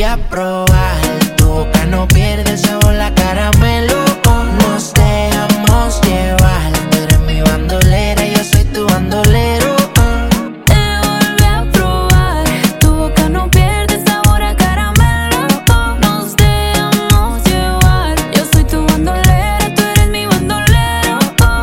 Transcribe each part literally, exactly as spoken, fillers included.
a probar. Tu boca no pierde el sabor, la caramelo. Nos dejamos llevar. Tú eres mi bandolera, yo soy tu bandolero. Te volví a probar. Tu boca no pierde el sabor a caramelo. Nos dejamos llevar. Yo soy tu bandolera, tú eres mi bandolero.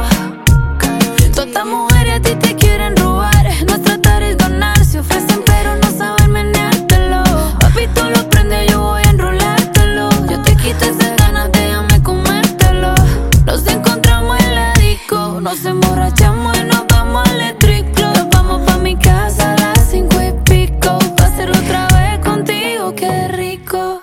Todas estas mujeres a ti te quieren robar. Nuestra tarea es ganar. Se ofrecen pero no saben meneártelo. Papi, tú lo prendes, yo voy a enrolártelo. Yo te quito esas ganas, déjame comértelo. Nos encontramos en la disco, nos emborrachamos y nos vamos al Electric Club. Nos vamos pa' mi casa a las cinco y pico, pa' hacerlo otra vez contigo, qué rico.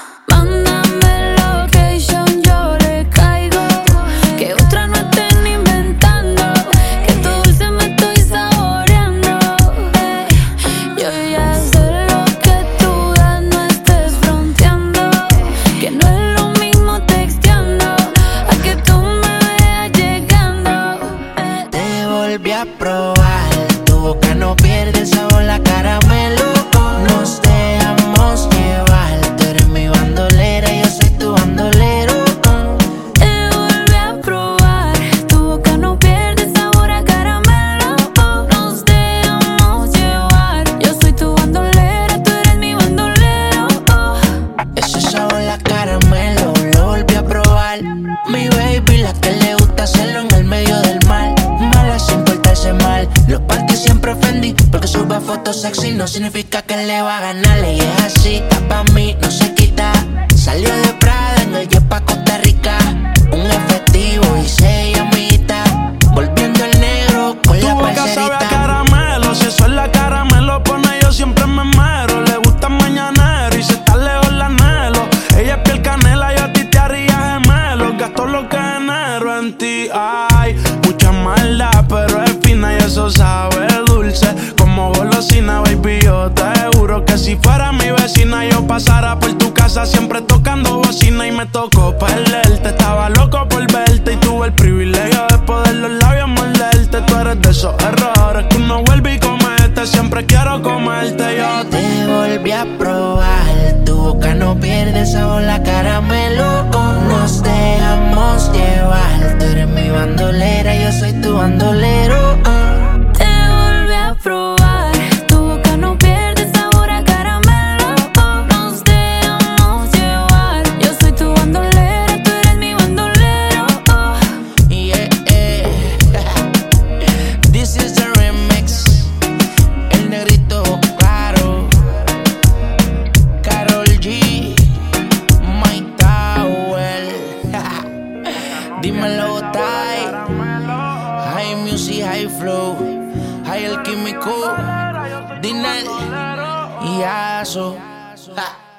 Mándame location, yo le caigo. Que otra no estén inventando, que tu dulce me estoy saboreando. eh. Yo ya sé lo que tú das, no estés fronteando. Que no es lo mismo texteando a que tú me veas llegando. eh. Te volví a probar. Tu boca no pierde el sabor, la caramelo. Nos dejamos llevar. Tú eres mi bandolera, yo soy tu bandolero. Te volví a probar. Tu boca no pierde el sabor a caramelo. Nos dejamos llevar. Yo soy tu bandolera, tú eres mi bandolero. Ese sabor, la caramelo, lo volví a probar. Mi baby, la que le gusta hacerlo en el medio del mar. Mala sin portarse mal. Los parques siempre ofendí, porque sube fotos sexy no significa que le va a ganar. Y es así, está pa' mí, no se quita. Salió de Prada en el jet pa' Costa Rica. Un efectivo y seis amitas. Volviendo el negro con Tu la boca sabe a parcerita. caramelo, si eso es la caramelo pone yo siempre me mero. Le gusta mañanero y si está lejos la anhelo. Ella es piel canela, yo a ti te haría gemelo. Gasto lo que genero en ti, ay. Mucha maldad, pero es fina y eso sabe dulce. Como golosina, baby, yo te juro que si fuera mi vecina yo pasara por tu casa siempre tocando bocina. Y me tocó perderte, estaba loco por verte y tuve el privilegio de poder los labios morderte. Tú eres de esos errores que uno vuelve y comete. Siempre quiero comerte, yo te... Te volví a probar. Tu boca no pierde el sabor, la caramelo. Nos dejamos llevar. Tú eres mi bandolera, yo soy tu bandolero. Te volví a probar. Tu boca no pierde el sabor a caramelo. Nos dejamos llevar. Yo soy tu bandolera, tú eres mi bandolero. Yeah, yeah. This is the remix. El negrito claro. Karol G. Mike Tower. Dímelo, Tai. High music, high flow. High el químico. Dinel. Y Aso. Ja.